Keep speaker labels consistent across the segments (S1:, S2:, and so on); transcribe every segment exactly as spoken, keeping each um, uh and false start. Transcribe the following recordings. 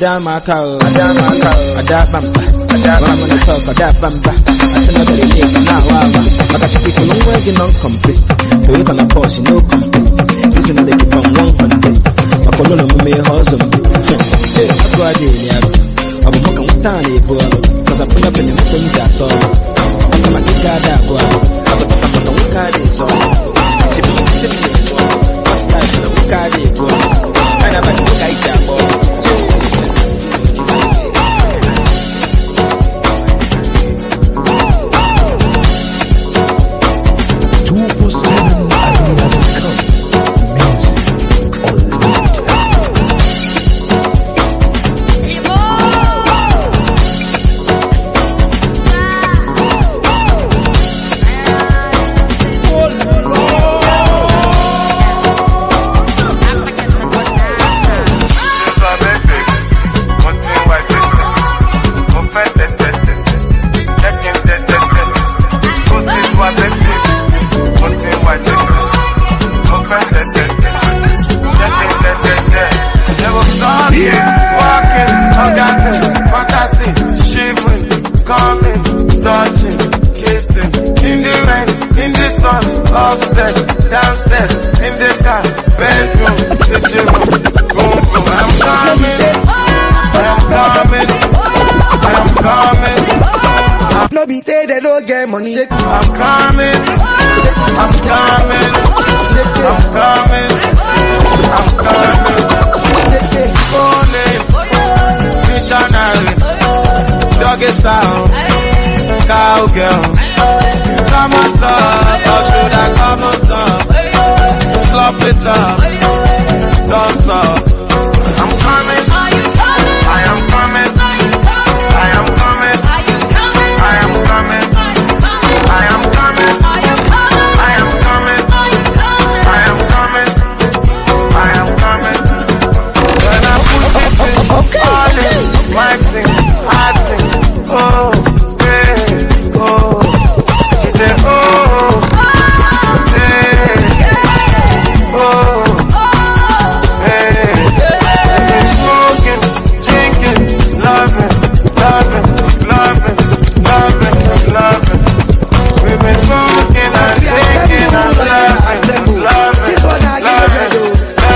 S1: Adama cow, Adama cow, Adabamba, Adama the talk, Adabamba. I said no better name now. I got you people long way non complete. So you can afford no complete. Listen to the keep on one hundred. I call on me husband. Just I go out there. I'm walking with Tani boy, cause I put up in the middle of that song. I said my kid got that boy. I got to come on card is on. She be sitting in the wall. What's that? I'm card is on. And I'm like, look at that boy.
S2: Money.
S3: I'm coming, I'm coming, I'm coming, I'm coming. Morning, missionary, doggy style, cowgirl. Come on top, or should I come on top? Slop it up, don't stop. I'm coming, I am coming, I am coming, I am coming. I am coming, I am coming, I am coming, I am coming. When I push it in, all in, my thing, I think, oh, hey, oh. She said, oh, hey, oh, hey. Smoking, drinking, loving, loving, loving, loving, loving. We've been smoking and drinking and loving, loving, loving,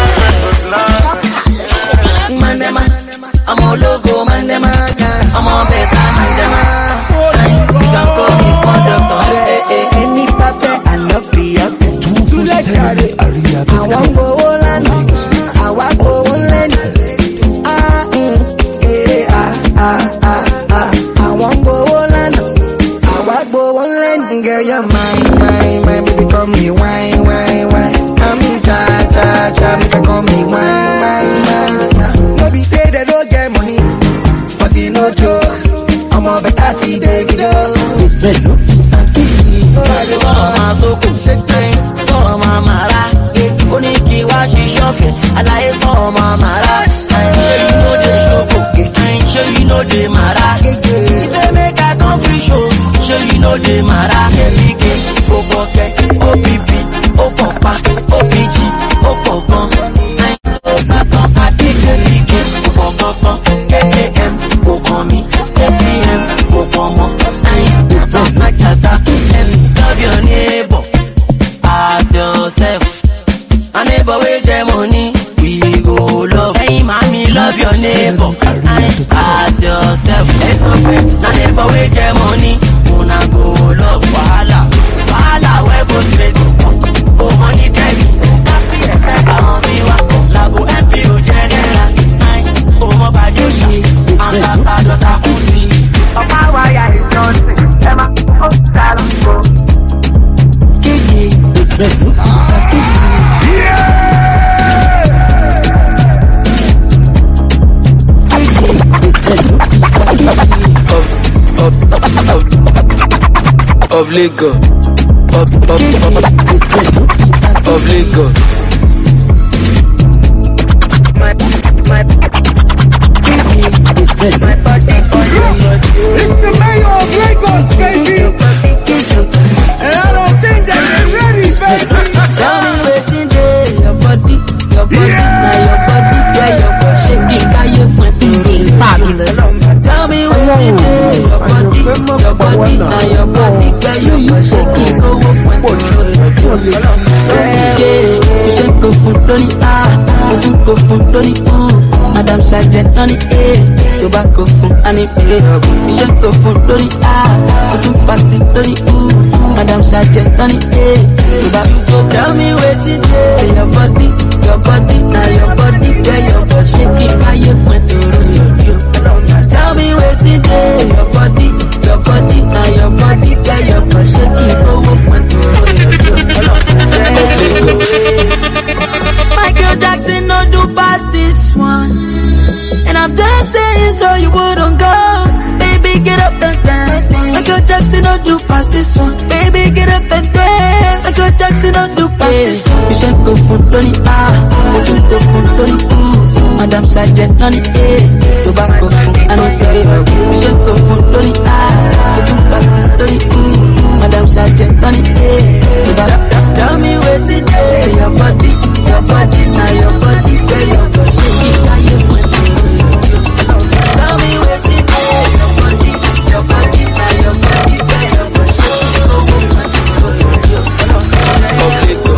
S3: loving,
S4: Mandema, I'm all logo, Mandema, I'm all better, Mandema. You can call me small doctor.
S2: Any papa, I love the other.
S5: two four seven area dot com.
S2: I want go Holland, I want go Holland. Ah, mm, eh, ah, ah, ah, ah. I want go Holland, I want go Holland. Girl, you're mine, mine, mine. Baby, call me wine, wine, wine. I'm in cha, cha, cha. Baby, call me wine, wine, wine. No be say they don't get money, but they no joke. I'm a better see Davido.
S5: It's bello.
S4: Sọ́ọ̀mà sókò, sọ́ọ̀mà màrá, oníkì wá ṣiṣẹ́ ọ̀fẹ́, aláyé sọ́ọ̀mà màrá. Ṣé you know dey ṣoko? Ṣé you know dey màrá? Ìfẹ́ mẹ́ka tán fi ṣo, ṣé you know dey màrá? Kẹ́ríkẹ́, ó pọ̀kẹ́, ó pípí, ó pọ̀pá, ó píjì, ó pọ̀gbọ́n. Ó sàtàn àti kẹ́ríkẹ́, ó pọ̀gbọ́n, K A M, kò kàn mí, F P M, kò kàn mọ́. Love your neighbor as yourself. A neighbor with the money, we go love. Hey, mommy, love your neighbor as yourself. A neighbor with the money, una go love. Wahala, wahala, we go straight. Oh, money, baby. That's the effect on me. Labo M P U general. Oh, my bad, you see. I'm the side of the pussy. Oh, my wire is nothing. Emma, oh, salon, go.
S3: Obligo, ob, ob, ob, obligo.
S4: My, my, my body,
S6: It's the mayor of Lagos, baby. And I don't think that they're ready, baby.
S4: Tell me waiting there, your body, your body, yeah. Now your body, yeah, your body shaking, can you find it? body, now your body, girl, your body, shaking, go up when you roll your joke. Yeah, you should go for Tony, ah, you go for Tony, ooh, Madam Sergeant, Tony, eh, tobacco for Annie, eh, you should go for Tony, ah, you pass it, Tony, ooh, Madam Sergeant, Tony, eh, tobacco. Tell me where today, your body, your body, now your body, girl, your body, shaking, how you went to roll your joke. Tell me where today, your body, your body, now your body, girl, your body, shaking, go up when you roll your joke. Michael Jackson, no do past this one. And I'm just saying so you wouldn't go. Baby, get up and dance. Michael Jackson, no do past this one. Baby, get up and dance. Michael Jackson, no do past this one. You should go for Tony, ah, you go for Tony, ooh, Madam Sergeant, Tony, eh, tobacco for Annie, eh, you should go for Tony, ah, you pass it, Tony, ooh, Madam Sergeant, Tony, eh, tobacco. Tell me where today, your body, your body, now your body, girl, your body, shaking, how you went to roll your joke. Tell me where today, your body, your body, now your body, girl, your body, shaking, go up when you roll your joke. Okay, go.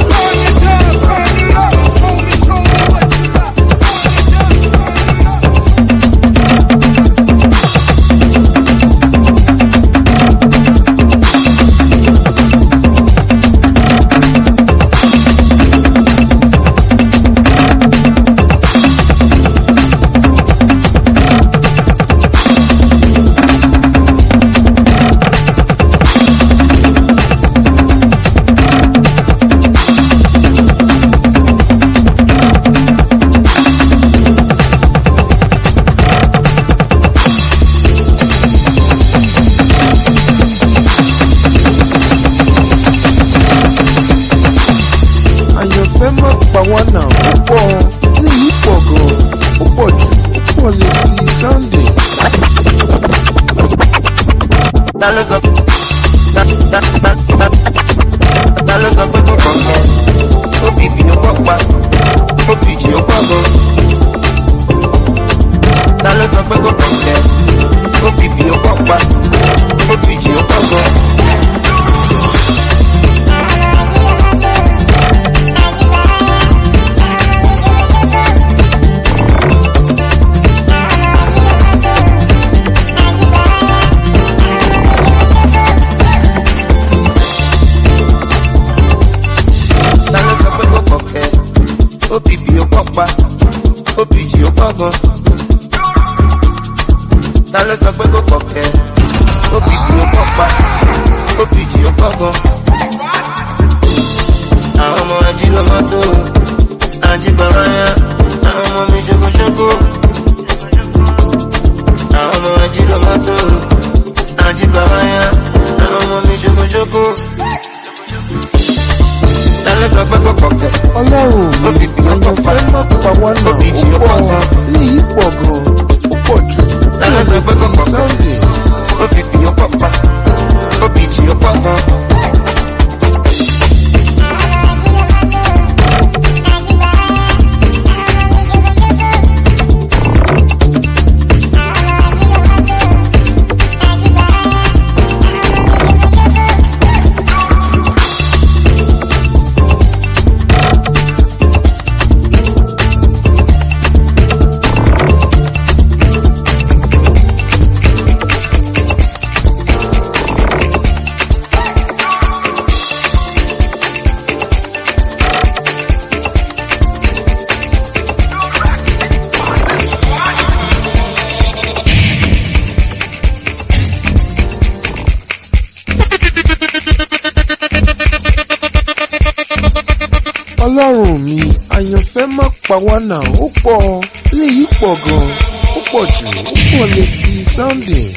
S7: Ọlọ́run mi, àyànfẹ́ má pa wá náà, ó pọ̀, léyìí pọ̀ gan, ó pọ̀ jù, ó pọ̀ létí Sunday.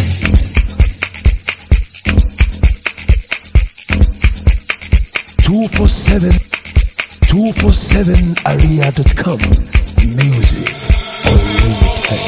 S8: two four seven two four seven aria dot com Music Unlimited.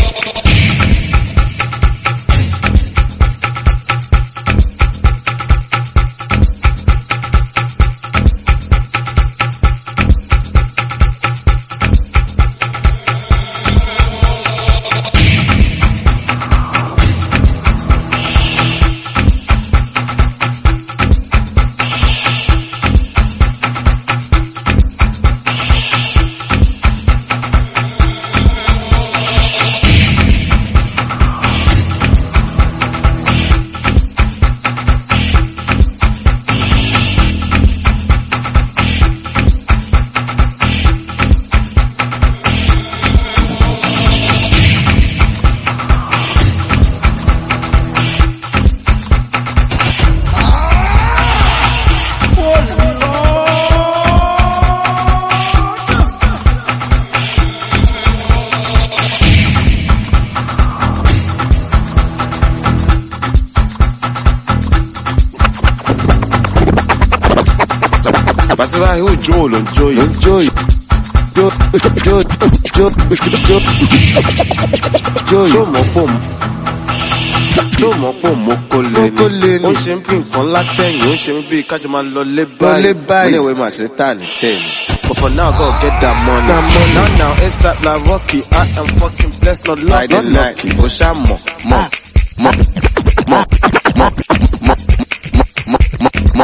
S7: ṣe báyìí ó jó ló ń jó yìí. ló ń jó yìí. jó jó jó jó jó yìí. ṣó mọ̀ pò mọ́. ṣó mọ̀ pò mọ́ kó lé ní. ó ṣe ń bí nǹkan látẹ̀yìn ó ṣe ń bí kájọ máa lọ lé báyìí. lọ lé báyìí. ó lè wẹ́ máa ṣe tà ní tẹ̀yìn. But for now, go get that money. That money. Now, now, ASAP like Rocky. I am fucking blessed, not lucky. Not lucky. Oshamo, mo, mo, mo, mo, mo, mo, mo, mo.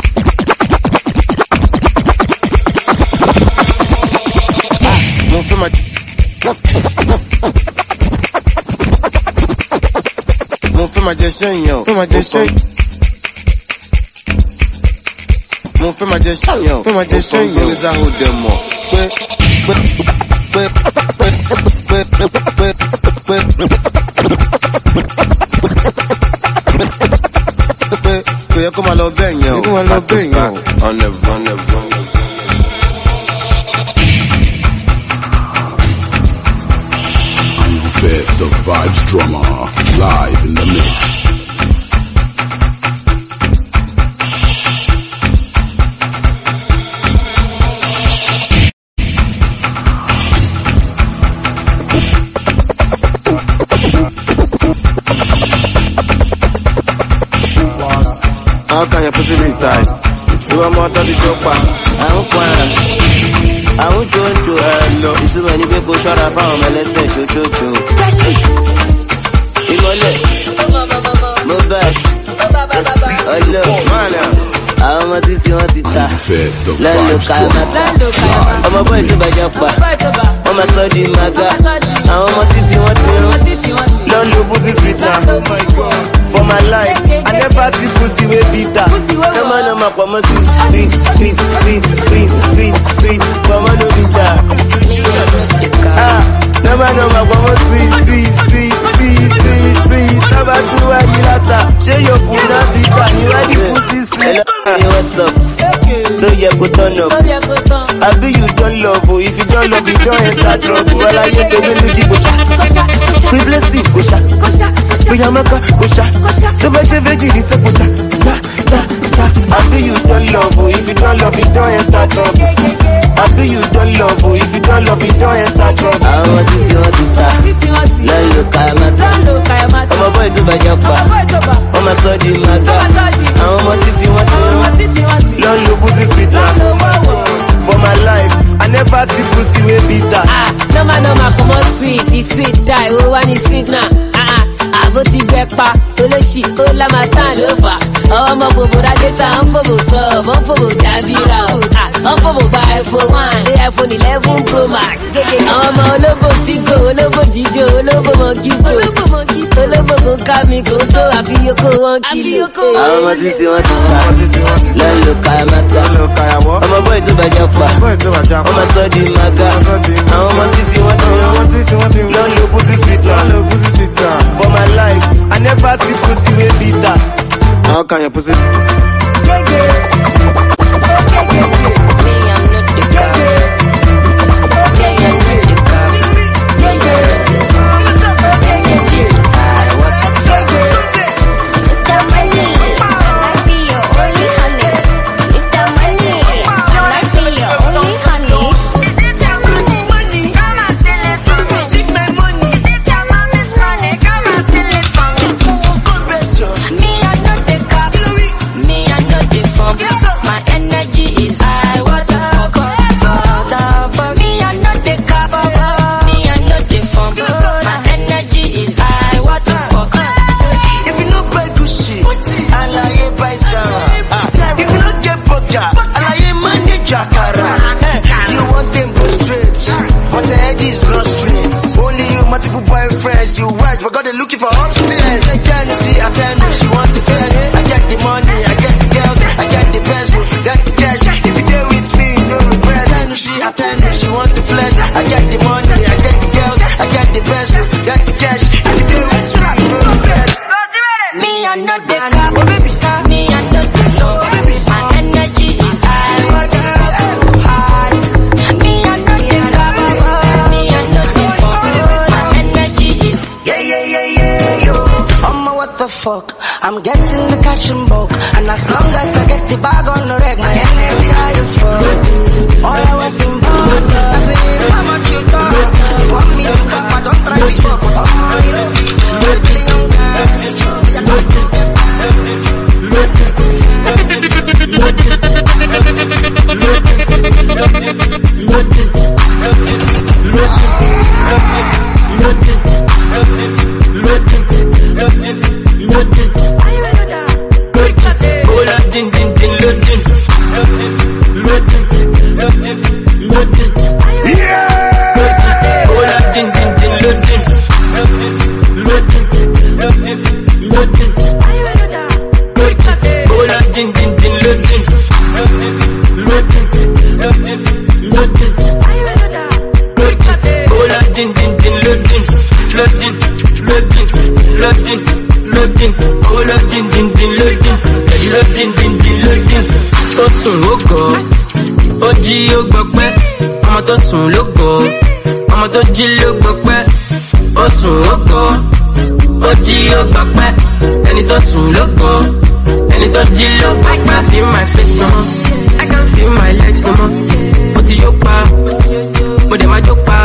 S7: Mo fẹ́ ma, mo fẹ́ ma jẹ sẹ́yìn o. Fẹ́ ma jẹ sẹ́yìn. Mo fẹ́ ma jẹ sẹ́yìn o. Fẹ́ ma jẹ sẹ́yìn o. Ó sọ fún mi mọ̀ pé pé pé pé pé pé pé pé pé kò yẹ kó máa lọ bẹ́ẹ̀ yẹn o. kó máa lọ bẹ́ẹ̀ yẹn o. ọ̀nẹ̀ ọ̀nẹ̀ ọ̀nẹ̀.
S8: Ayọ̀fẹ́ the Vibes Drummer live in the mix.
S7: How can you possibly die? You are more than the chopper.
S4: I don't want. I won't join you. Hello. It's when you go shut up. I'm a let's say, cho cho cho. Imole. Move back. Hello. I'm a titi on tita. Let look at I'm a boy to buy your pa. I'm a study maga. I'm a titi on tita. Don't look pussy sweet now. Oh my God. For my life, I never see pussy way bitter. Come on, I'm a come sweet, sweet, sweet, sweet, sweet, sweet, sweet. Come on, no bitter. Ah, come on, I'm a come sweet, sweet, sweet, sweet, sweet, sweet. Never do what you like. Share your food and bitter. You are the pussy sweet. Hey, what's up? No, you go turn up. I be you don't love, oh. If you don't love, you don't enter trouble. Well, I get the melody, go sha. We bless it, go sha. We are maka, go sha. The best veggie is a puta. Ta, ta, ta. I be you don't love, oh. If you don't love, you don't enter trouble. I be you don't love, oh. If you don't love, you don't enter trouble. I want to see what you ta. Let look at my ta. I'm a boy to buy your pa. I'm a study maga. I'm a city what you want. Long look pussy sweet now. For my life, I never see pussy way bitter. Ah, no man, no man, come on sweet, it's sweet die, oh one is sweet now. Ah ah, I go to back pa, to the shit, oh la matan over. Oh my bobo, that is I'm for sub, I'm for Davira. Ah, I'm for buy for one, they have on eleven Pro Max. I'm a lobo figo, lobo jijo, lobo monkey go, lobo go kami go, so I be your co one kilo. I'm a titi one titi, let look at my time. I'm a boy to buy your pa. I'm a study maga. I'm a titi one titi, let look pussy sweet now. For my life, I never see pussy way bitter. How can you pussy?
S9: You watch, but God, they're looking for upstairs. They can't see, I can't know, she want to flex. I get the money, I get the girls, I get the pencil, get the cash. If you deal with me, no regret. I know she, I can't know, she want to flex. I get the money, I get the girls, I get the pencil, get the cash. If you deal with me, no regret. Me, I'm not the cop, oh baby. Me, I'm not the flow, oh baby. My energy is high. Me, I'm not the cop, me, I'm not the phone. My energy is yeah, yeah, yeah, yeah, yo. I'm a what the fuck.
S2: I'm getting the cash in bulk, and as long as I get the bag on the reg, my energy high as fuck. All I was in bulk, I say how much you talk. You want me to come, I don't try before, but I'm on it. You're still young guy.
S10: Ọmọ tó sùn ló gọ̀, ọmọ tó jí ló gbọ́ pẹ́, ó sùn ó gọ̀, ó jí ó gbọ́ pẹ́, ẹni tó sùn ló gọ̀, ẹni tó jí ló gbọ́ pẹ́. I can feel my face no more, I can feel my legs no more, mo ti yó pa, mo dẹ̀ máa jó pa.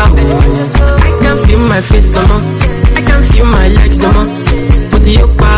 S10: I can feel my face no more, I can feel my legs no more, mo ti yó pa,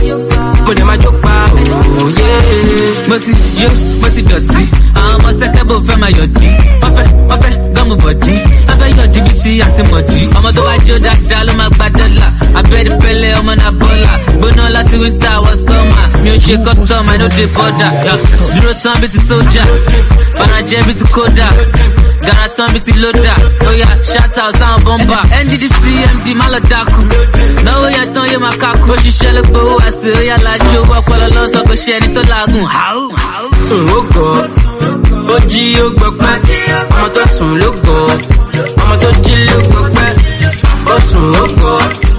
S10: mo dẹ̀ máa jó pa. Oh yeah, mo ti yó, mo ti dọ̀tí. Àwọn ọmọ sẹ́kẹ́bù fẹ́ máa yọ̀dí. Wọ́n fẹ́, wọ́n fẹ́ gọ́mù bọ̀dí. Wọ́n fẹ́ yọ̀dí bí ti àti mọ̀dí. Ọmọ tó wá jó dáadáa ló máa gba dọ́là. Abẹ́rẹ́ pẹ́lẹ́ ọmọ náà bọ́là. Gbóná láti wíńtà wọ sọ́mà. Mi ò ṣe custom, I no dey border. Dúró tán bí ti sójà. Bànàjẹ́ bí ti kódà. Gàrà tán bí ti lódà. Oya shout out sáwọn bọ́mbà. N D D C M D má lọ dákú. Náwó yẹn tán yé máa kákú. Òṣìṣẹ́ ló gbowó àṣẹ. Oya lajú owó ọpọlọ lọ́sọ̀ kò ṣe ẹni tó làágùn. Sùn ó gọ̀. Ó jí ó gbọ́ pẹ́, ọmọ tó sùn ló gọ̀, ọmọ tó jí ló gbọ́ pẹ́, ó sùn ó gọ̀,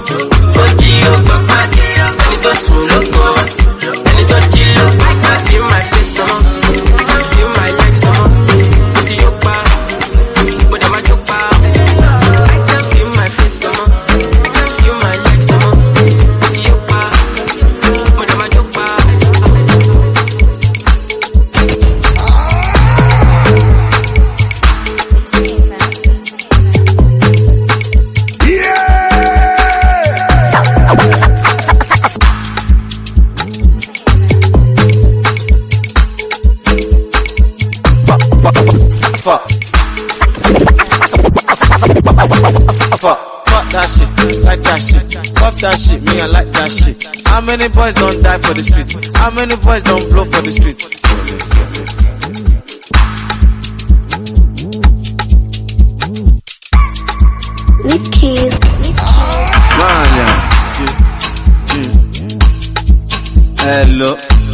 S10: ó jí ó gbọ́ pẹ́, ẹni tó sùn ló gọ̀, ẹni tó jí ló gbọ́ pẹ́. I feel my face no more, I can feel my legs no more, mo ti yó pa, mo dẹ̀ máa jó pa. I can feel my face no more, I can feel my legs no more, mo ti yó pa, mo dẹ̀ máa jó pa.
S3: Fuck. Fuck. Fuck that shit. Like that shit. Fuck that shit. Me, I like that shit. How many boys don't die for the street? How many boys don't blow for the street?
S11: With keys.
S3: Man, yeah. Hello.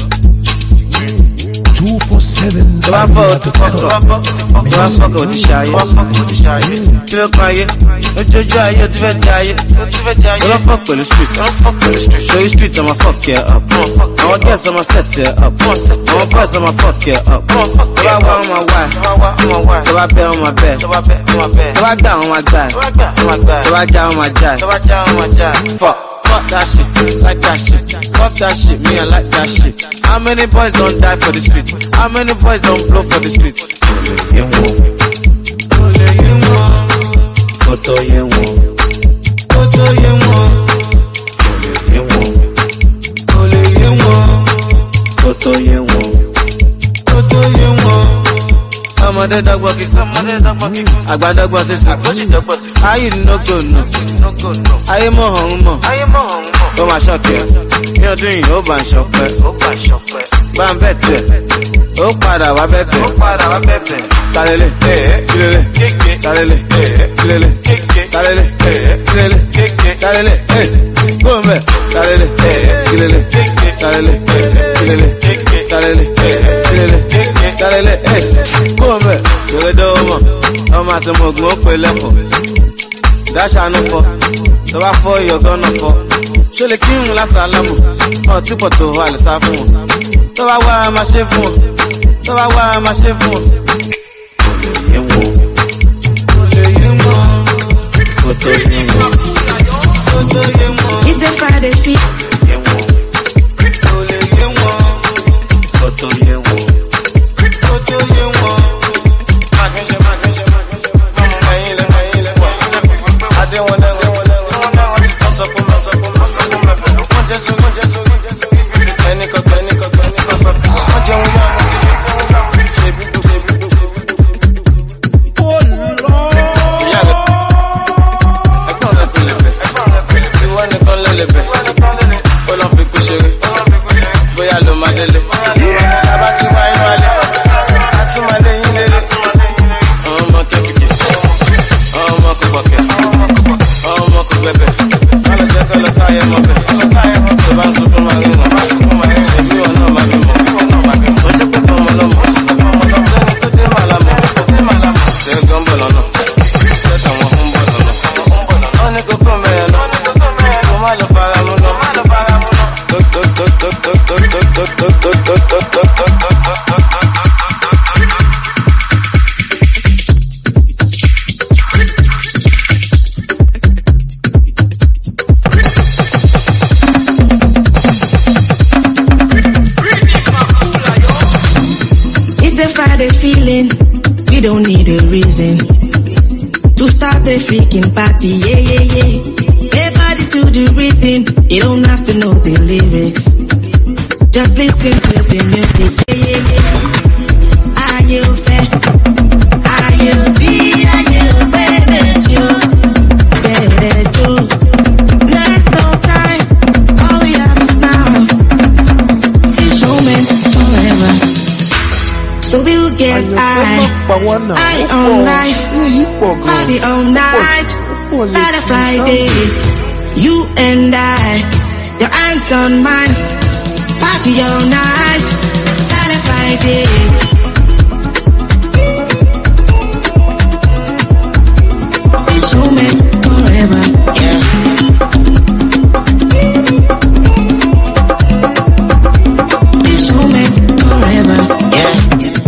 S5: two four seven.
S3: Fuck, fuck, fuck, fuck, fuck, fuck with the shy, fuck with the shy. Kill a quiet, don't you dry, you're too bad, don't fuck with the street, don't fuck with the street. Show you street, I'ma fuck you up. I'ma guess, I'ma set you up. I'ma buzz, I'ma fuck you up. So I want on my wife, so I bet on my bed, so I down on my guy, so I down on my jack, fuck. Fuck that shit, like that shit. Fuck that shit, me I like that shit. How many boys don't die for the street? How many boys don't blow for the street? Photo yen wo, photo yen wo, ole yen wo, photo yen wo, photo yen wo. Ọmọdé dọ́gbọ́ kíkọ́, ọmọdé dọ́gbọ́ kíkọ́. Àgbà dọ́gbọ́ sísè, àgbọ̀sí dọ́gbọ́ sísè. Ayé no go no, ayé mọ̀ ọ̀hún mọ̀, ayé mọ̀ ọ̀hún mọ̀. Ó máa ṣọ̀kẹ́, ní ọdún yìí ó bá ń ṣọpẹ́, ó bá ń ṣọpẹ́. Bá ń bẹ̀ tẹ̀, ó padà wá bẹ̀bẹ̀, ó padà wá bẹ̀bẹ̀. Talele, kílele, talele, kílele, talele, kílele, talele, gómẹ̀, talele, kílele, talele, kílele, talele, kílele, talele, gómẹ̀. Yòlè dọ́wọ́ mọ̀, ọmọ àti mọ̀gùn ó pè lẹ́kọ̀ọ́. Dáṣà nù fọ́, tó bá fọ́ ìyọ̀gán náà fọ́. Ṣé lè kírun lásàlámù, ọtí pọ̀ tó wà lè sá fún wọn. Tó bá wá a máa ṣe fún wọn, tó bá wá a máa ṣe fún wọn. Olè yé wọn, olè yé wọn, kòtò yé wọn, kòtò yé wọn.
S2: It's a Friday feel.
S3: Yé wọn,
S2: to start a freaking party, yeah, yeah, yeah. Everybody to the rhythm, you don't have to know the lyrics. Just listen to the music, yeah, yeah, yeah. Are you fair? Are you see? Are you baby? You better do. There's no time, all we have is now. This moment forever. So we'll get high, high on life, party all night, not a Friday. You and I, your hands on mine, party all night, not a Friday. This moment forever, yeah. This moment forever, yeah.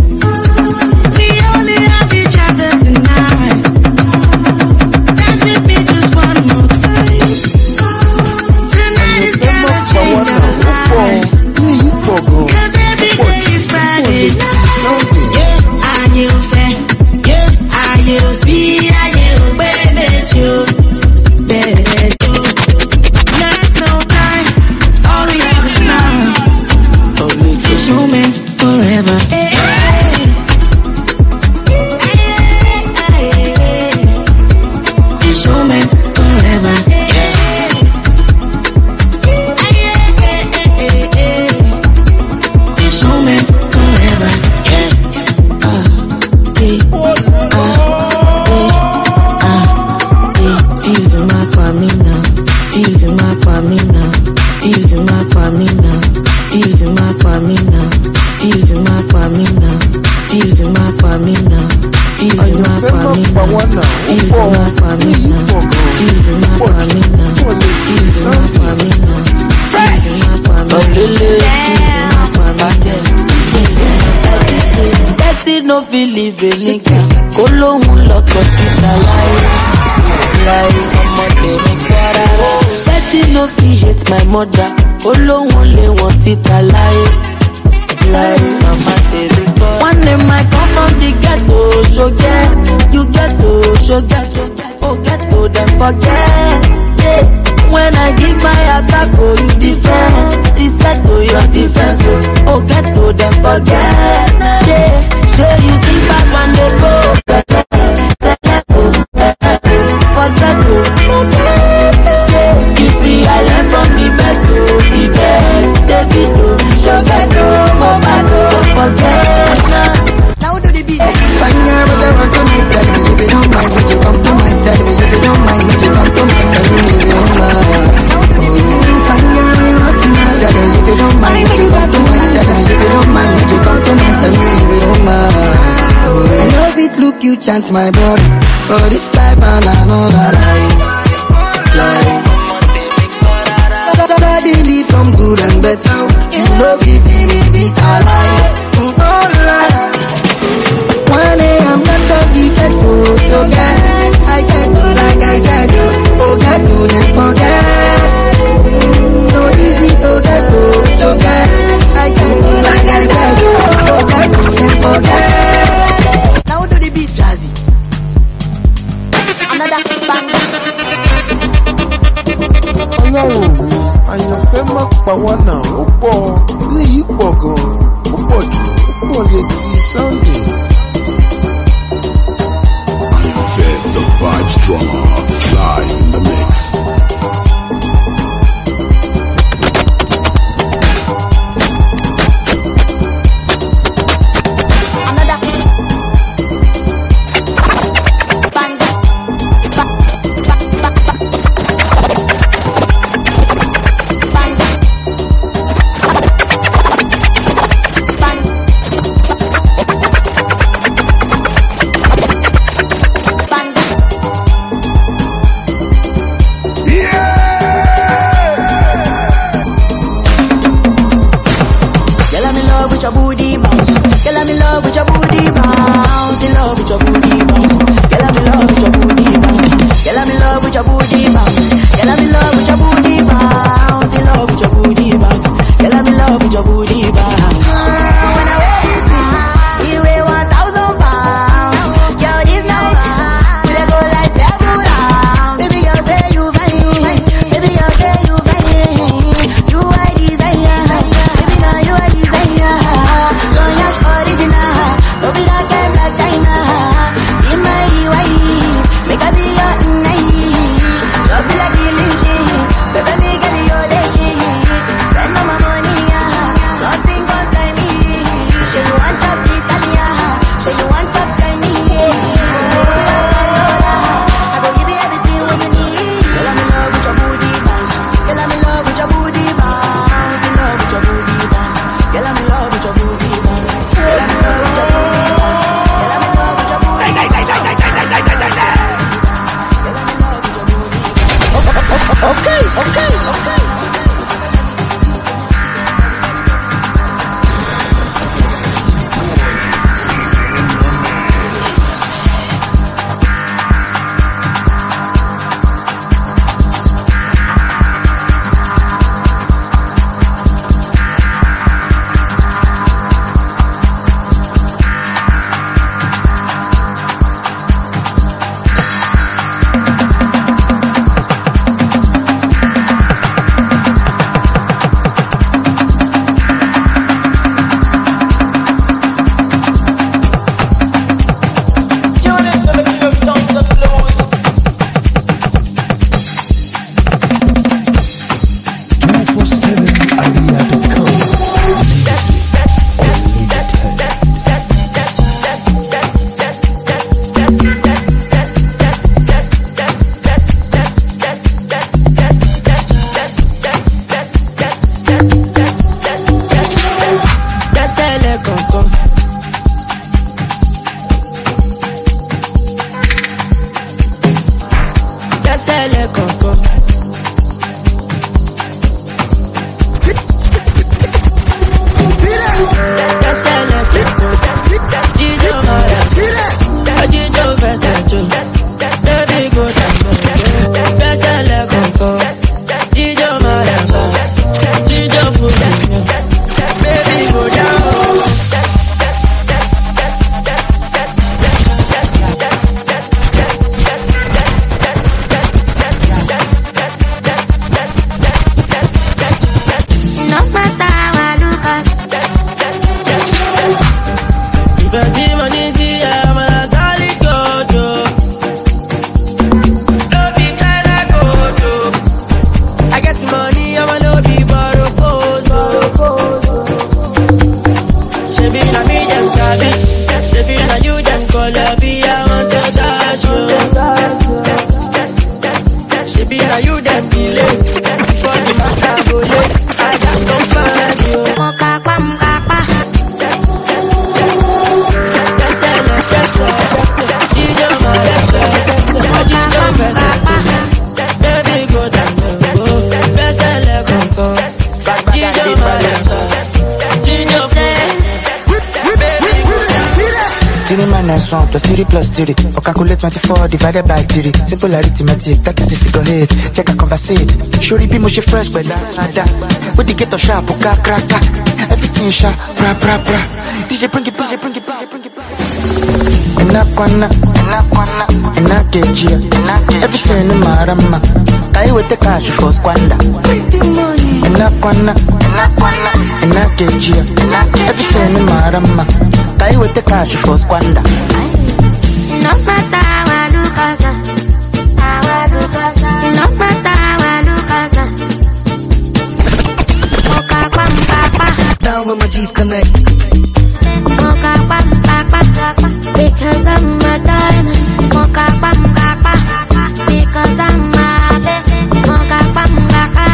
S4: No feel live a nigga, go low lock up in the life. Life, I'm on the nigga. Betty no feel hate my mother, go low only one sit alive. Life, I'm on the nigga. One day I come from the ghetto, so get, you ghetto, so get, oh ghetto, then forget. Yeah. When I give my attack, oh you defend, reset to your defense, oh, oh ghetto, then forget. Yeah. Say you see back when they go, you see I learn from the best to the best. David do, sugar do, mama do, forget now. Now do the beat. Fanya, what I want to make, tell me if you don't mind, would you come to my, tell me if you don't mind, would you come to my, tell me if you don't mind. Fanya, what I want to make, tell me if you don't mind, would you come to my, tell me if you don't mind, would you come to my, tell me if you don't mind. I love it, look you chance my brother for this life and another life. Life. Suddenly from good and better, you love is in it with a life. Oh life. One day I'm not so get to get. I can do like I said, oh get to then forget. No easy to get to get. I can do like I said, oh get to then forget.
S7: Ọlọ́run mi, àyànfẹ́ má pa wá náà, ó pọ̀, ní yìí pọ̀ gan-an, ó pọ̀ jù, ó pọ̀ létí Sunday.
S8: Àyànfẹ́ the vibes drama live in the mix.
S4: Dásẹ̀lẹ̀ kọ̀ọ̀kan. Dásẹ̀lẹ̀ kọ̀ọ̀kan. Jíjó mọ̀lá. Jíjó fẹsẹ̀ jò. Baby go down. Dásẹ̀lẹ̀ kọ̀ọ̀kan. Jíjó mọ̀lá. Jíjó fúnra. Baby go down.
S12: Plus three plus three, or calculate twenty-four divided by three. Simple arithmetic, that is a figure eight. Check a conversate. Sure, be mushy fresh, but nada. With the get of sharp, crack, crack, crack. Everything sharp, bra, bra, bra. D J bring it back, D J bring it back, bring it back. Enakwana, enakwana, enakeji, everything in marama. Kai with the cash for squander. Enakwana, enakwana, enakeji, everything in marama. Kai with the cash for squander.
S11: No matter how I look at her, how I look at her. No matter how I look at her. Mocha bam papa.
S2: Down with my G's connect.
S11: Mocha bam papa. Because I'm a diamond. Mocha bam papa. Because I'm a baby. Mocha bam papa.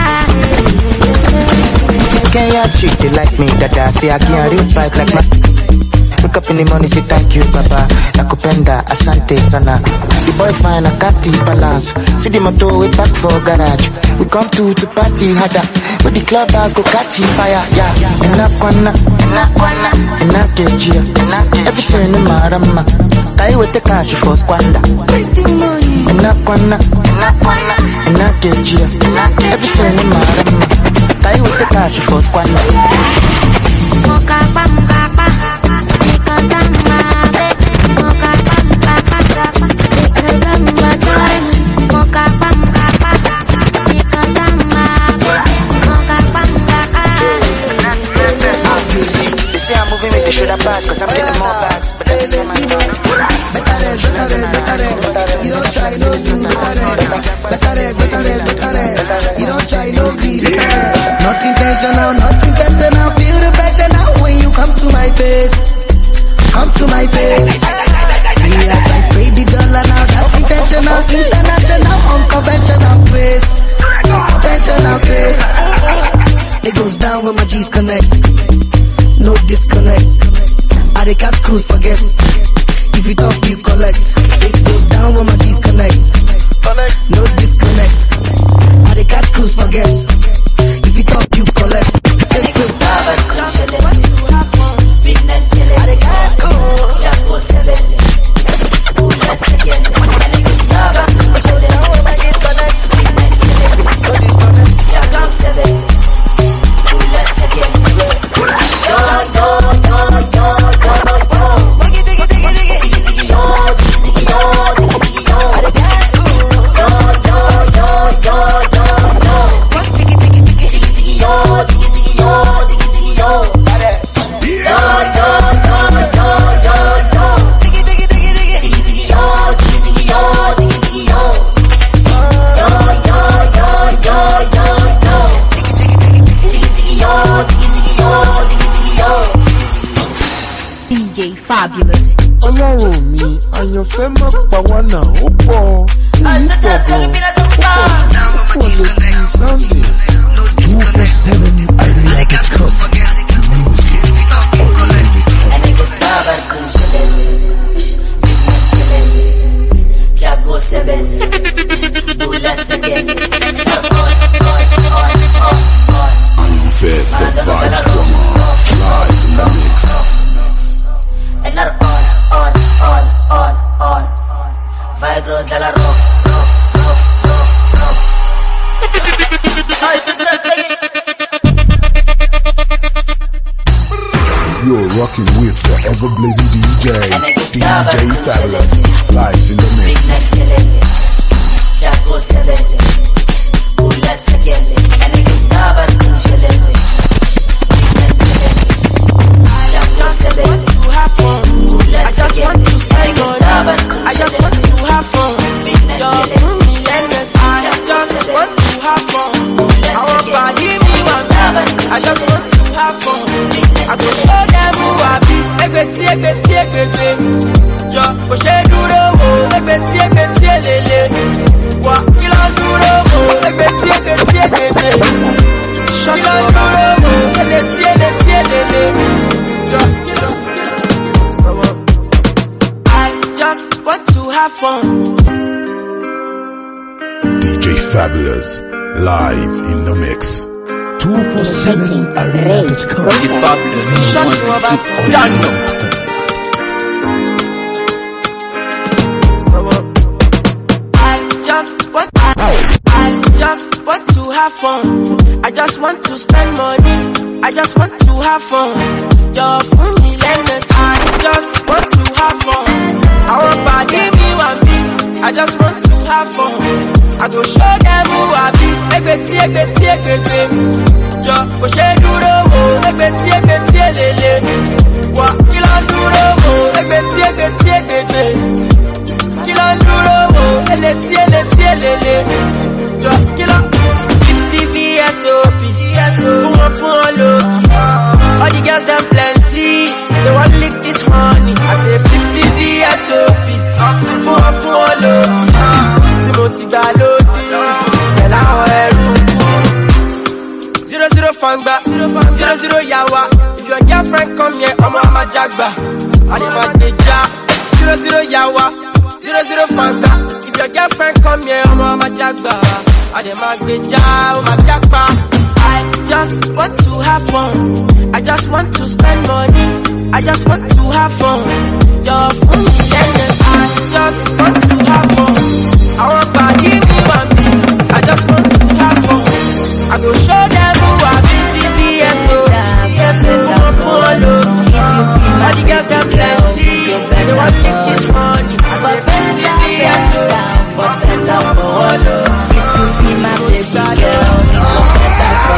S12: Can you treat it like me, dada? Say I can't reach back like my. Wake up in the morning, say thank you, Baba. Nakupenda, asante sana. The boy fine, I got the balance. See the motor, we back for garage. We come to to party harder. With the clubbers go catch fire, yeah. Enakwana, enakwana, enakejia. Everything in marama. Kai with the cash for squander. Enakwana, enakwana, enakejia. Everything in marama. Kai with the cash for squander.
S11: Mocha bam papa. Because I'm a baby, mocha bam papa. Because I'm a diamond, mocha bam papa. Because I'm a baby, mocha bam papa.
S12: They say I'm moving with the shoulder back, cause I'm getting more bags. But that's not my problem.
S2: Better rest, better rest, better rest. You don't try no do, better rest. Better rest, better rest, better rest. You don't try no be, better rest. Not intentional, not intentional. Feel the pressure now when you come to my face. Come to my face. See as I spray the dollar now. That's intentional, international, unconventional grace. Conventional grace. It goes down when my G's connect. No disconnect. I the cat cruise forget. If you talk, you collect. It goes down when my G's connect. No disconnect. I the cat cruise forget. If you talk, you collect. It goes down.
S11: Fabulous.
S7: Ọlọ́run mi, àyànfẹ́ má pa wá náà, ó pọ̀, èyí pọ̀ gan, ó pọ̀, ó pọ̀ lè di Sunday.
S5: two four seven, I like it cause music.
S4: tell her rock, rock, rock, rock, rock.
S8: You're rocking with the ever-blazing D J, D J Fabulous, live in the mix.
S10: I just want to spend money. I just want to have fun. Just put me endless. I just want to have fun. I want to give me one. I just want to have fun. I go show them who I be. Egbeti, egbeti, egbeti. Jo, go she duro mo. Egbeti, egbeti, elele. Wa, kilo duro mo. Egbeti, egbeti, egbeti. Kilo duro mo. Eleti, eleti, elele. Jo, kilo. Just want to have fun.
S8: D J Fabulous, live in the mix.
S5: two forty-seven Arena dot com.
S3: The Fabulous, one tip done.
S10: I just want, I, I just want to have fun. I just want to spend money. I just want to have fun. Just put me endless. I just want to have fun. I want body me one beat. I just want to have fun. I go show them who I be. Egbeti, egbeti, egbeti. Jo, go she duro mo. Egbeti, egbeti, elele. Wa, kilo duro mo. Egbeti, egbeti, egbeti. Kilo duro mo. Eleti, eleti, elele. Jo, kilo. fifty V S O P. Fun one, fun one low. All the girls them plenty. They want lick this honey. I say fifty V S O P. Fun one, fun one low. Timothy Galodi. Tell our ẹrú kú. Zero zero fangba. Zero zero yawa. If your girlfriend come here, ọmọ ama jagba. Àdìmọ̀ gbèjà. Zero zero yawa. Zero zero fangba. If your girlfriend come here, ọmọ ama jagba. Àdìmọ̀ gbèjà. Ọmọ jagba. I just want to have fun. I just want to spend money. I just want to have fun. Just put me endless. I just want to have fun. I want body me one beat. I just want to have fun. I go show them who I be. T V S O. All the girls them plenty. They want to lick this money. I say T V S O. But better for all. If you be my baby girl, better for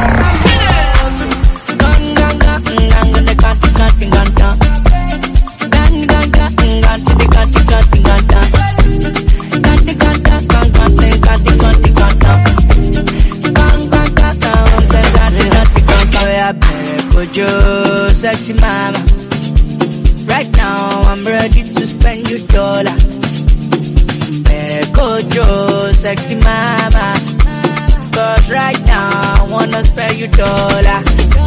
S13: sexy mama. Right now I'm ready to spend your dollar. Better go Joe, sexy mama. Cause right now I wanna spare your dollar.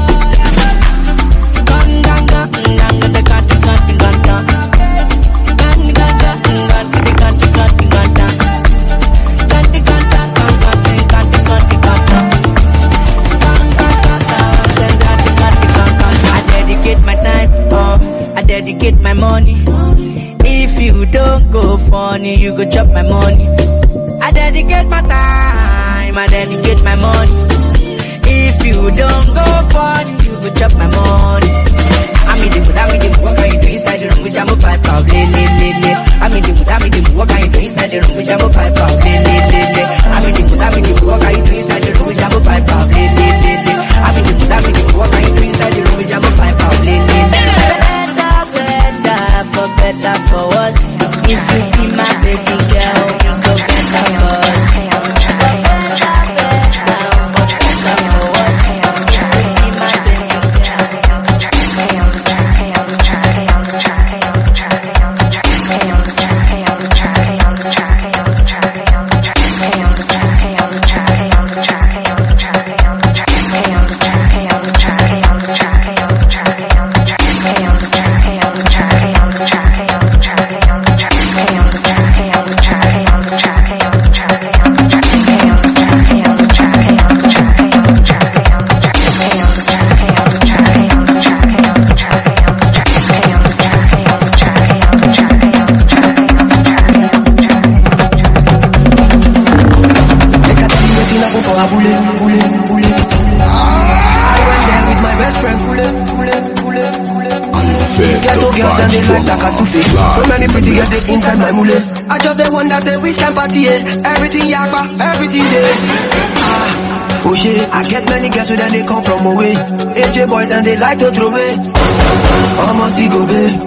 S13: Dedicate my money. If you don't go funny, you go chop my money. I dedicate my time, I dedicate my money. If you don't go funny, you go chop my money. I'm in the mood, I'm in the mood, what can you do inside the room with jumbo pipe out, le le le le. I'm in the mood, I'm in the mood, what can you do inside the room with jumbo pipe out, le le le le. I'm in the mood, I'm in the mood, what can you do inside the room with jumbo pipe out, le le le le. I'm in the mood, I'm in the mood, what can you do inside the room with jumbo pipe out, le le le. For better, for what? If you be my baby girl, you go better for us.
S2: Baba Bule, Bule, Bule. I went there with my best friend, Bule, Bule, Bule, Bule. Ghetto girls and they like Takasufi. So many pretty girls they inside my mule. I just the one that say we can party, eh? Everything yakba, everything there. Ah, oh shit, I get many girls when they come from away. A J boys and they like to throw away. Almost go babe.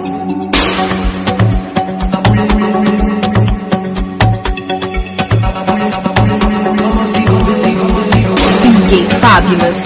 S14: D J Fabulous.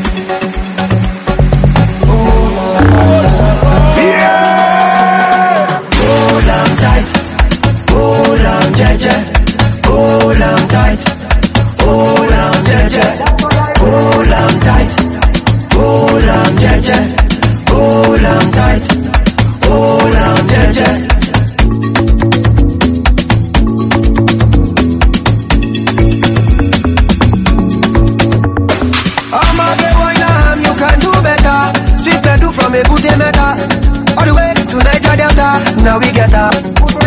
S2: Now we get up.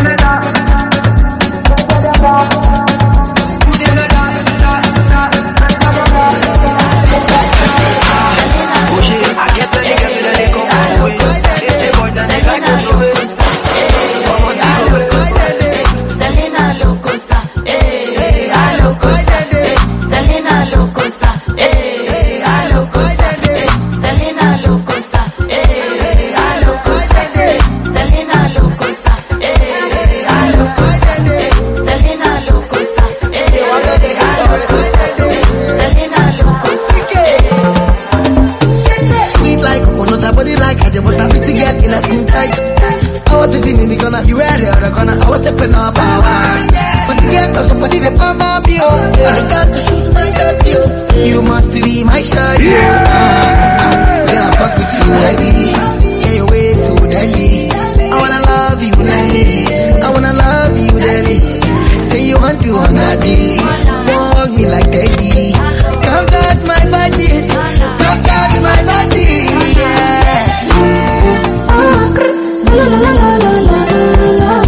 S2: You must be my shot. Yeah. Then I fuck with you heavy. Yeah, your way too deadly. I wanna love you, Lenny. I wanna love you, Lenny. Say you want to on that G. Walk me like daddy. Come touch my body. Come touch my body. Yeah. La la la la la la la.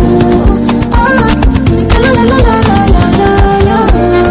S2: La la la la la la la.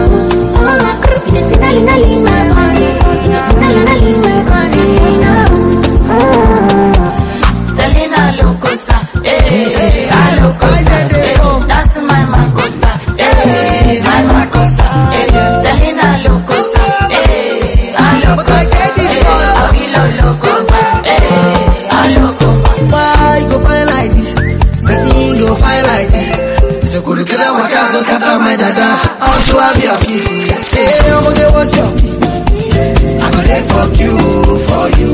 S2: Nali nali my body, nali nali my body now. Selena Locosa, eh, ah Locosa, eh, that's my Macosa, eh, my Macosa, eh, Selena Locosa, eh, ah Locosa, eh, Avilo Locosa, eh, ah Locosa. Why go find like this? Person go find like this. So could you get a waka go scatter my dada? I want to have your feet. Hey, I'm gonna watch you. I'm gonna fuck you for you.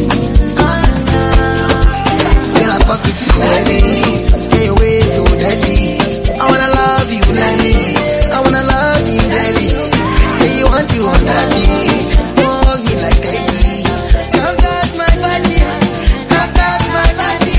S2: Then I fuck with you, Lenny. Hey, way so deadly. I wanna love you, Lenny. I wanna love you, Lenny. Say you want you on that G. Hug me like daddy. Come touch my body. Come touch my body.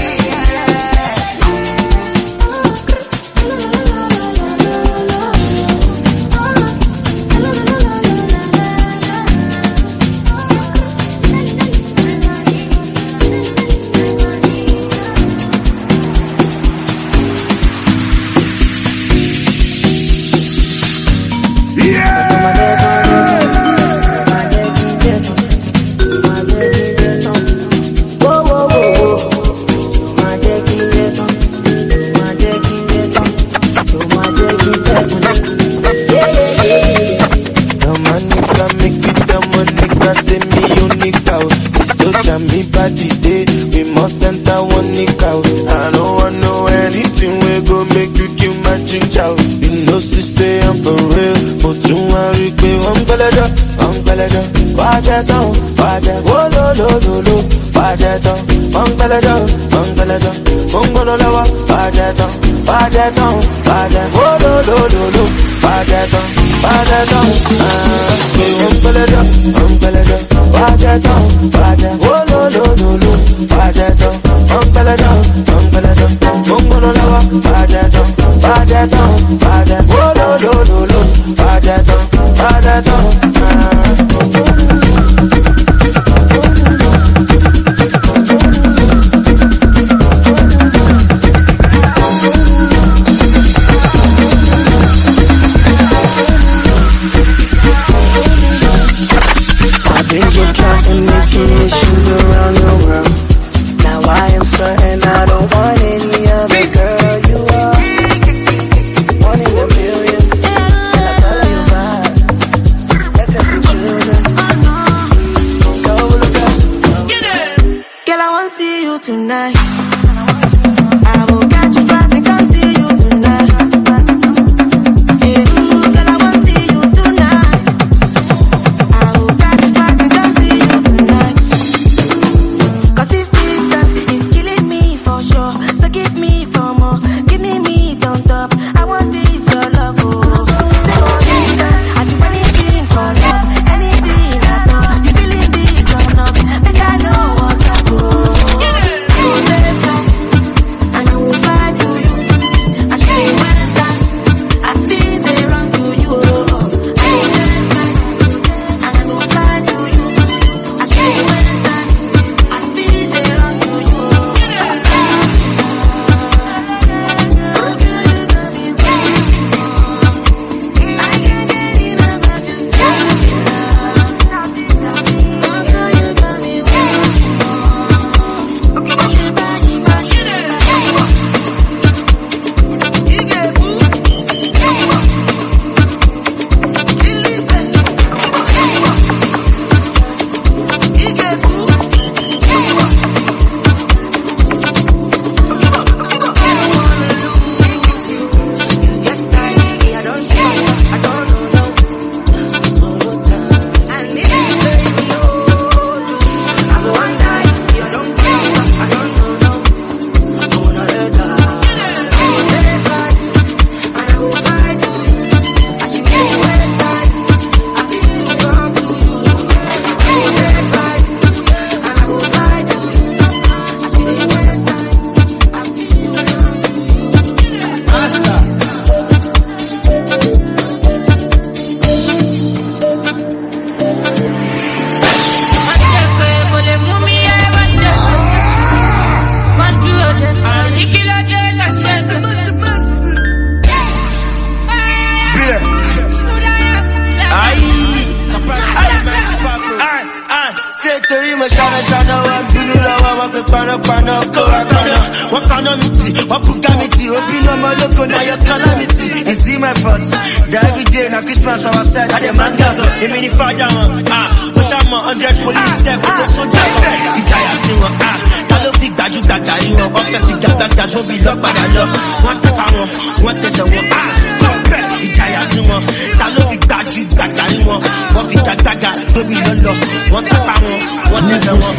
S9: Nítorí mo ṣáná ṣáná wá bínú lọ́wọ́ wọn pé panápaná kó wá paná. Wọ́n kaná mi tì, wọ́n bùgá mi tì, òbínú ọmọ ológo náà yọ calamity. Is it my fault? That every day na Christmas our side, I dem hang out. Èmi ni fàájà wọn, ah, mo ṣàmọ̀ hundred police step, kò tó sójà wọn. Ìjayà sí wọn, ah, ta ló fi gbàjú gbàgbà yìí wọn? Ọ̀fẹ́ fi gbàgbàgbà tó fi lọ́ padà lọ. Wọ́n tẹ́ka wọn, wọ́n tẹ̀sẹ̀ wọn, ah, kọ̀ọ̀pẹ́ ìjayà sí wọn. Ta ló fi gbàjú gbàgbà yìí wọn? Wọ́n fi gbàgbàgbà tó fi lọ́ lọ. Wọ́n tẹ́ka wọn, wọ́n tẹ̀sẹ̀ wọn.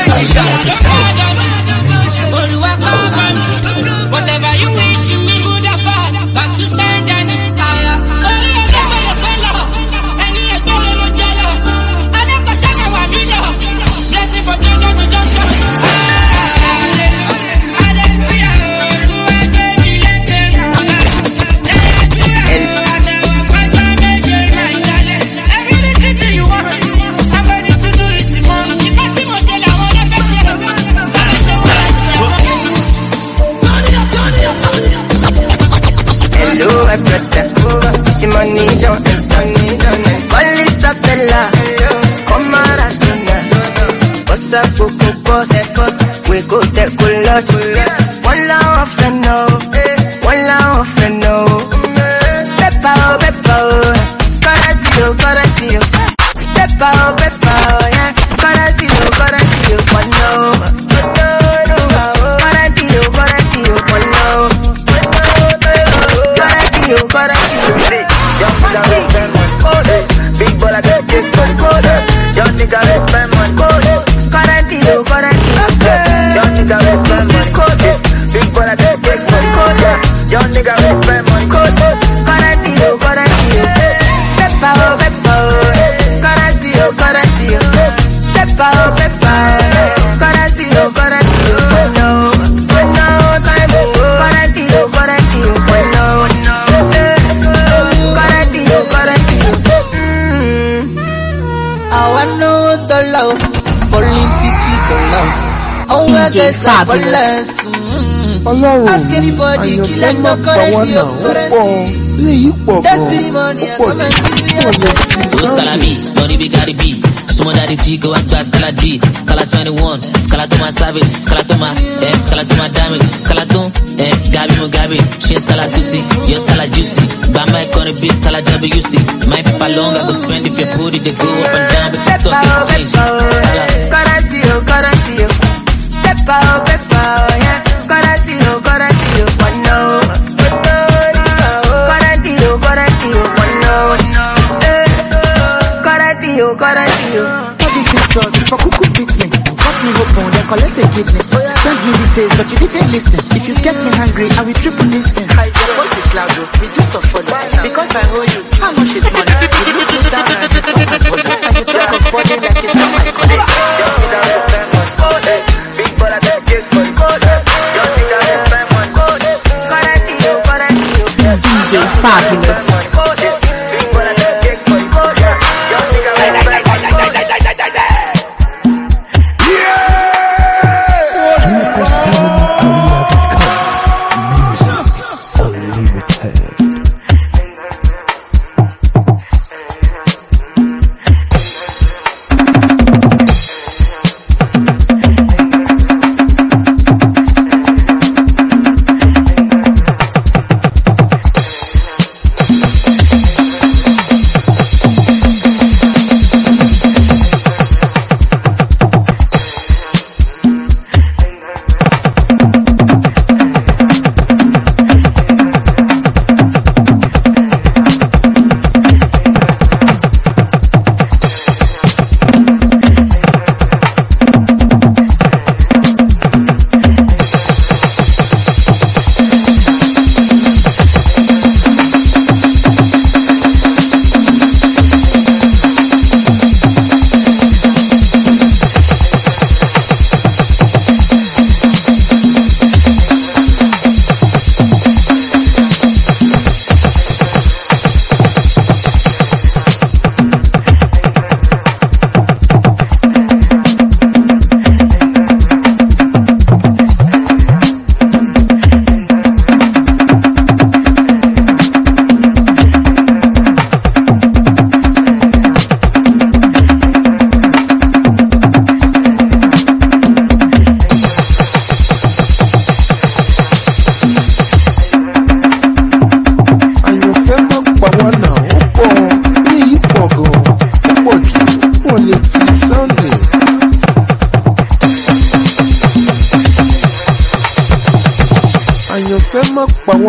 S15: Whatever you wish me, good or bad, but you stand and higher. Oh, yeah, any a dollar no jello. I never shall have a video. Blessing for junction to junction.
S4: My brother, the money don't money don't Only Sabella, come Maradona. What's up, Coco Boss? We go there, good lot. One love of friend, no. One love of friend, no. Peppa, Peppa, Carasio, Carasio. Peppa, Peppa, yeah. Carasio, Carasio, one love. Carasio, Carasio, one love. You gotta big ball at the kick for code. Young nigga respect my code. Quarantino, quarantino. Young nigga respect my code. Big ball at the kick for code. Young nigga respect my code. Quarantino, quarantino. Peppa, peppa. Carasio, carasio. Peppa, peppa. Carasio, carasio. No, no time. Quarantino, quarantino. No, no.
S2: D J Fabulous.
S8: Ọlọ́run
S2: Ask anybody, kill and no currency of currency. Destiny money, I come and give me a blessing.
S16: Scala B, sorry we gotta be. Someone that the G go and try Scala D. Scala twenty-one, Scala to my savage, Scala to my, eh, Scala to my damage, Scala to, eh, Gabi Mugabe, she Scala juicy, your Scala juicy. By my corner beat, Scala W C. My paper long, I go spend if you put it, they go up and down, but you talk exchange. Scala.
S4: Carasio, Carasio. Peppa, Peppa, yeah. Carasio, Carasio, one no. Carasio, Carasio, one no. Carasio, Carasio.
S12: All this insult, for cuckoo beats me. Cut me open, then collect a kidney. Send me details, but you didn't listen. If you get me hungry, I will triple this thing. Your voice is loud, though. We do some fun. Because I owe you, how much is money? You look me down and you saw my body. And you talk of body like it's not my colleague. Big ball at the kick for code. Young nigga respect my code. Carantino, Carantino.
S14: D J Fabulous.
S4: Big ball at the kick for code. Young nigga respect my code.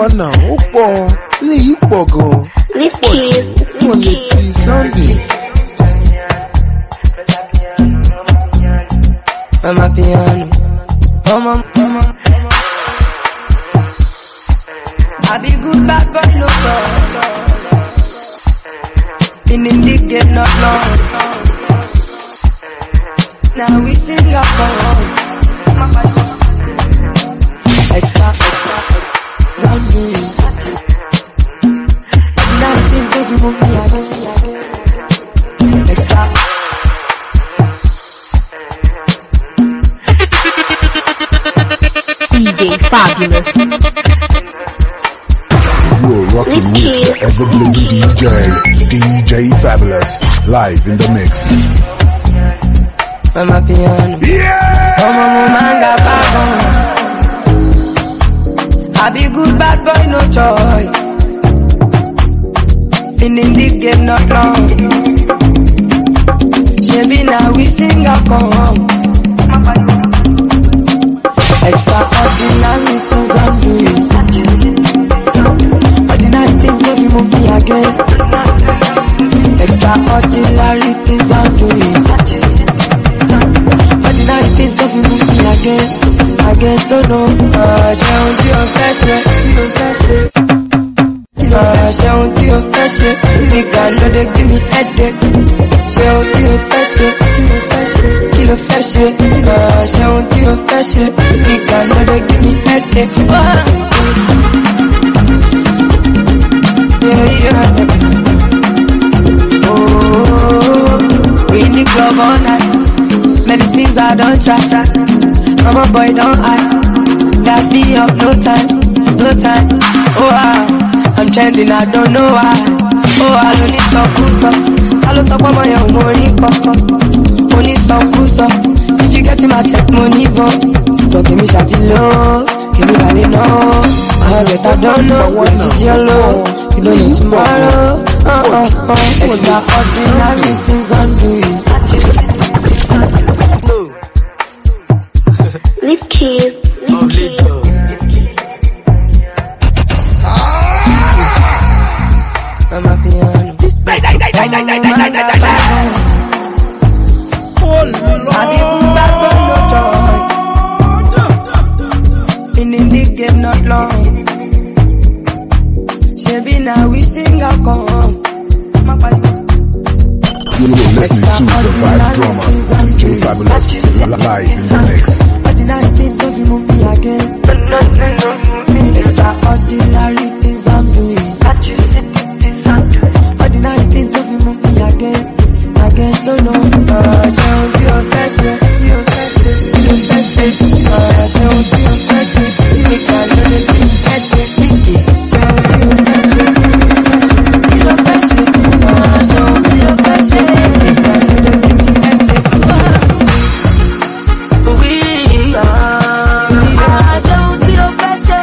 S8: wá náà ó pọ̀ léyìí pọ̀ gan-an.
S11: Leave keys.
S8: Wọ́n lè ti Sunday.
S2: Mama piano, mama, mama. I be good bad boy no touch. Been in the game not long. Now we sing up on extra, extra, Zambi. Now it is baby move me again, extra.
S14: D J Fabulous.
S8: You're rocking with the ever-blazing D J, D J Fabulous, live in the mix.
S2: Mama piano, yeah. Mama manga bagon. I be good bad boy no choice. Been in this game not long. Baby now we sing a come. Extraordinary things I'm doing. Ordinary things never move me again. Extraordinary things I'm doing. Ordinary things never move me again. Again, no, no. Ah, j'ai un dieu fâché, dieu fâché. Ah, j'ai un dieu fâché. Nigga, no they give me headache. J'ai un dieu fâché, dieu fâché. Kilo fâché. Ah, j'ai un dieu fâché. Nigga, no they give me headache. Ah. Yeah, yeah. Oh, we in the club all night. Many things I don't try, try. I'm a boy, don't I? Gas me up, no time, no time. Oh, I, I'm trending, I don't know why. Oh, I don't need some push up. I don't stop on my own money, pop up. Only some push up. If you get in my check money, but don't give me shawty low. Give me money, no. I get I don't know what is your low. You don't need tomorrow. Uh, uh, uh. Extraordinary things I'm doing.
S11: Leave keys. Leave keys.
S2: Mama piano. I be good bad boy no choice. Been in the game not long. Shebi now we sing a come.
S8: You're listening to the Vibe Drama, D J Fabulous, live in the mix.
S2: Ordinary things don't you move me again. Extraordinary things I'm doing. Ordinary things don't you move me again. Again, no, no. Ah, j'ai un dieu fâché, dieu fâché, dieu fâché. Ah, j'ai un dieu fâché. Nigga, no they give me headache. J'ai un dieu fâché, dieu fâché. Ah, j'ai un dieu fâché. Nigga, no they give me headache. Oui, ah, j'ai un dieu fâché.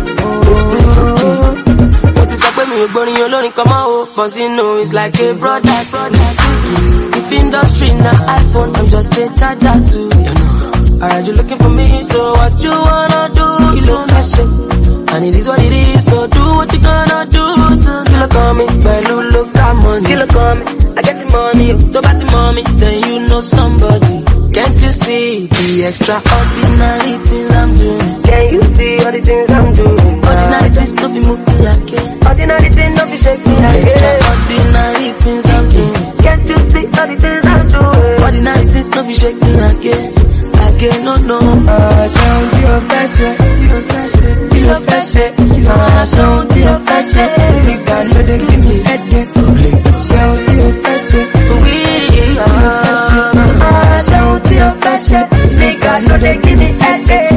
S4: Mo ti sọ pé mi ò gbórin olórin kan mọ́ o, but you know it's like a brother. If industry na iPhone, I'm just a charger too, you know. Alright, you looking for me, so what you wanna do? You look messy, and it is what it is, so do what you gonna do. Kilo call me, Belu look at money. Kilo call me, I get the money. Go back to mommy, then you know somebody. Can't you see the extraordinary things I'm doing? Can you see all the things I'm doing? Ordinary things don't be moving again. Ordinary things don't be shaking again. Extraordinary things I'm doing. Can't you see all the things I'm doing? Ordinary things don't be shaking again. Again, no, no.
S2: Ah, j'ai un dieu fâché, dieu fâché, dieu fâché. Ah, j'ai un dieu fâché. Nigga, no they give me headache. J'ai un dieu fâché, oui, dieu fâché. Ah, j'ai un dieu fâché. Nigga, no they give me headache.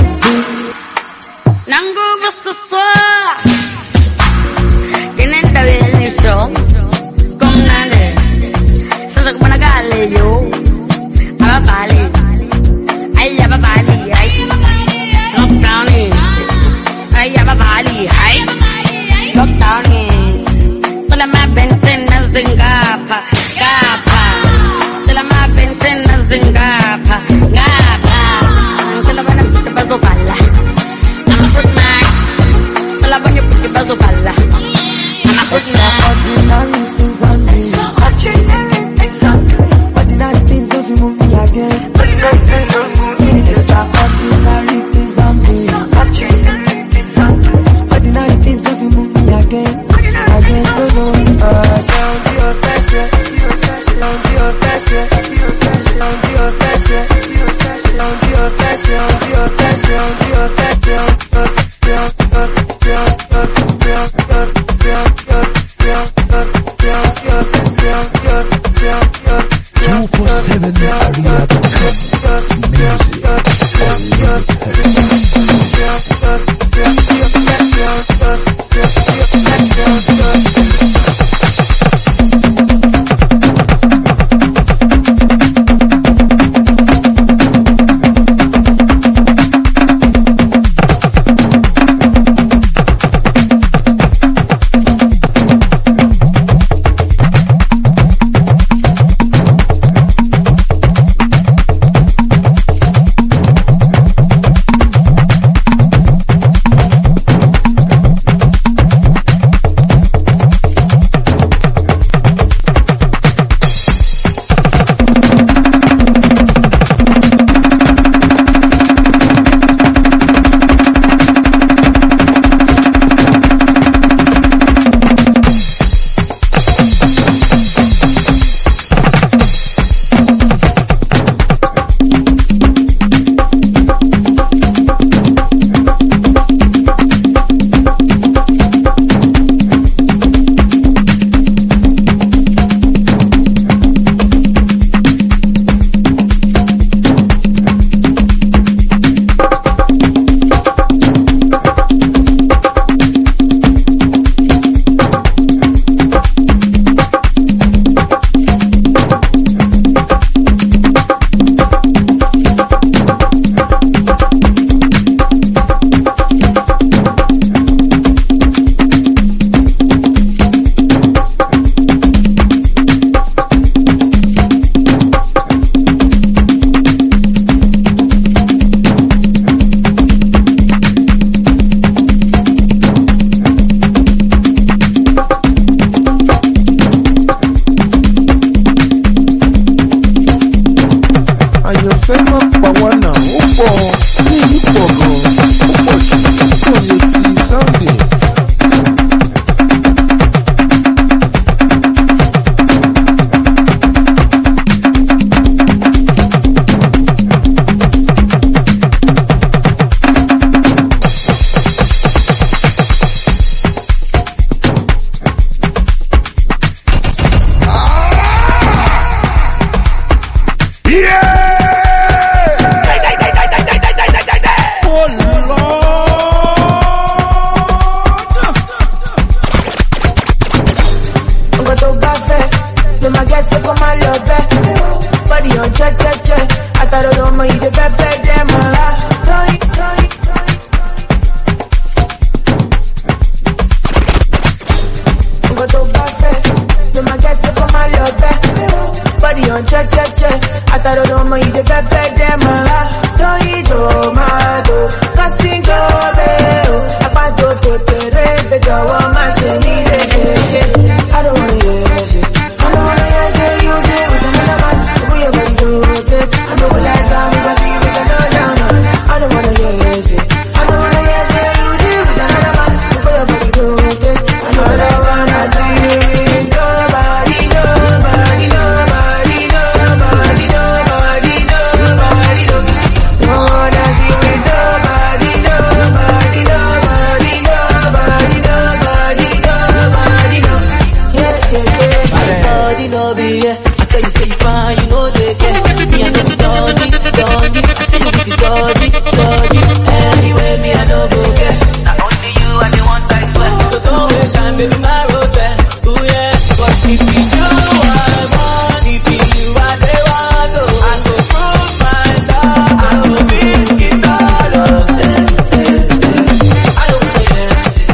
S15: Nangu basuswa, tienen que ver hecho, con nale, se lo van a calle yo, a la pali, ay ya va pali, ay, lockdown, ay ya va pali, ay, lockdown, toda la más vencena zinga,
S2: Ordinary things on me. Ordinary things don't you move me again. Extraordinary things on me. Ordinary things don't you move me again. Again, no, no. Uh, sound your pressure. Sound your pressure. Sound your pressure. Sound your pressure. Sound your pressure. Sound your pressure.
S5: two forty-seven area dot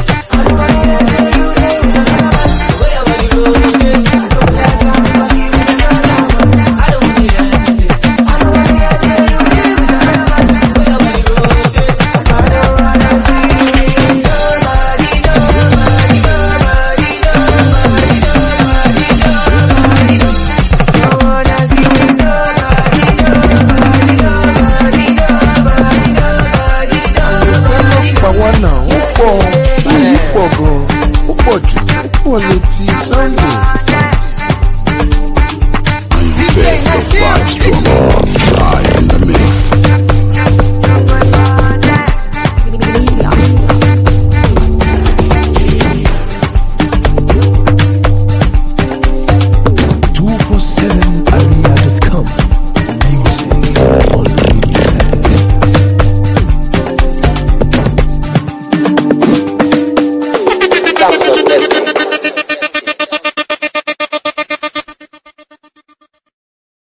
S2: Thank you.
S8: Vibes drummer.